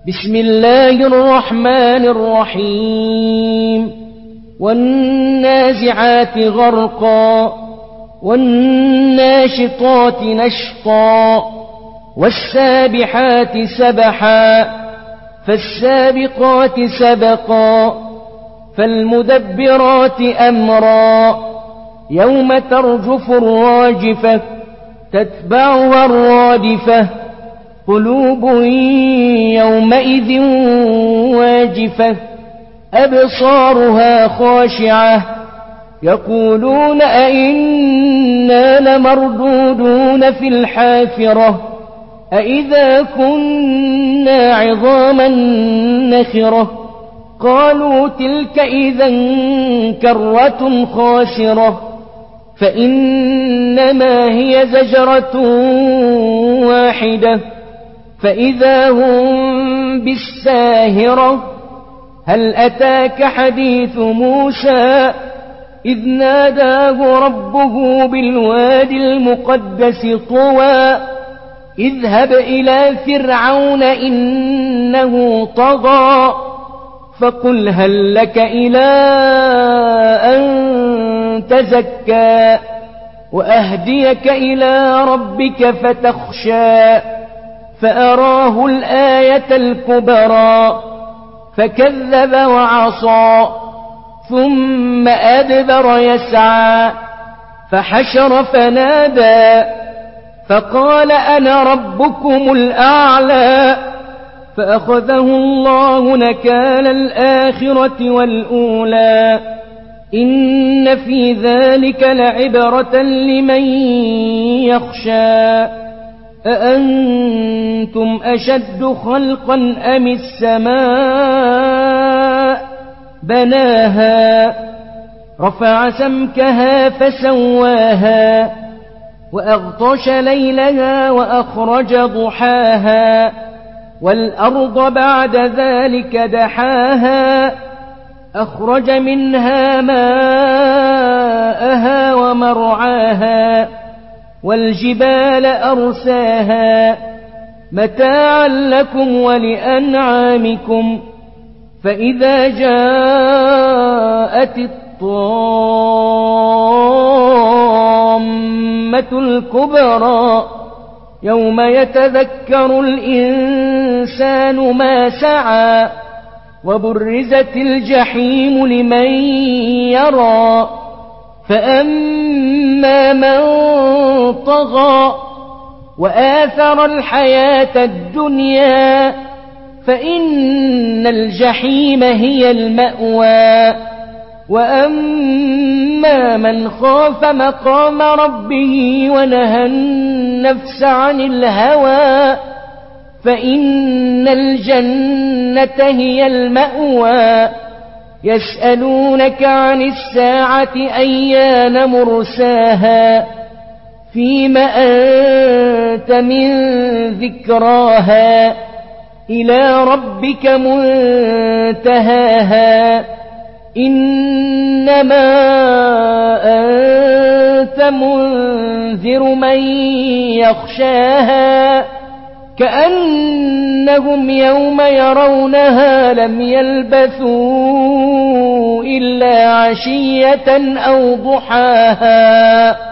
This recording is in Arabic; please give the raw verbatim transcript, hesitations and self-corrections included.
بسم الله الرحمن الرحيم والنازعات غرقا والناشطات نشطا والسابحات سبحا فالسابقات سبقا فالمدبرات أمرا يوم ترجف الراجفة تتبعها الرادفة قلوب يومئذ واجفة أبصارها خاشعة يقولون أئنا لمردودون في الحافرة أئذا كنا عظاما نخرة قالوا تلك إذا كرة خاسرة فإنما هي زجرة واحدة فإذا هم بالساهرة هل أتاك حديث موسى إذ ناداه ربه بالوادي المقدس طوى اذهب إلى فرعون إنه طغى فقل هل لك إلى أن تزكى وأهديك إلى ربك فتخشى فأراه الآية الكبرى فكذب وعصى ثم أدبر يسعى فحشر فنادى فقال أنا ربكم الأعلى فأخذه الله نكال الآخرة والأولى إن في ذلك لعبرة لمن يخشى أأنتم أشد خلقا أم السماء بناها رفع سمكها فسواها وأغطش ليلها وأخرج ضحاها والأرض بعد ذلك دحاها أخرج منها ماءها ومرعاها والجبال أرساها متاعا لكم ولأنعامكم فإذا جاءت الطامة الكبرى يوم يتذكر الإنسان ما سعى وبرزت الجحيم لمن يرى فأما من طغى وآثر الحياة الدنيا فإن الجحيم هي المأوى وأما من خاف مقام ربه ونهى النفس عن الهوى فإن الجنة هي المأوى يسألونك عن الساعة أيان مرساها فيم أنت من ذكراها إلى ربك منتهاها إنما أنت منذر من يخشاها كأنهم يوم يرونها لم يلبثوا إلا عشية أو ضحاها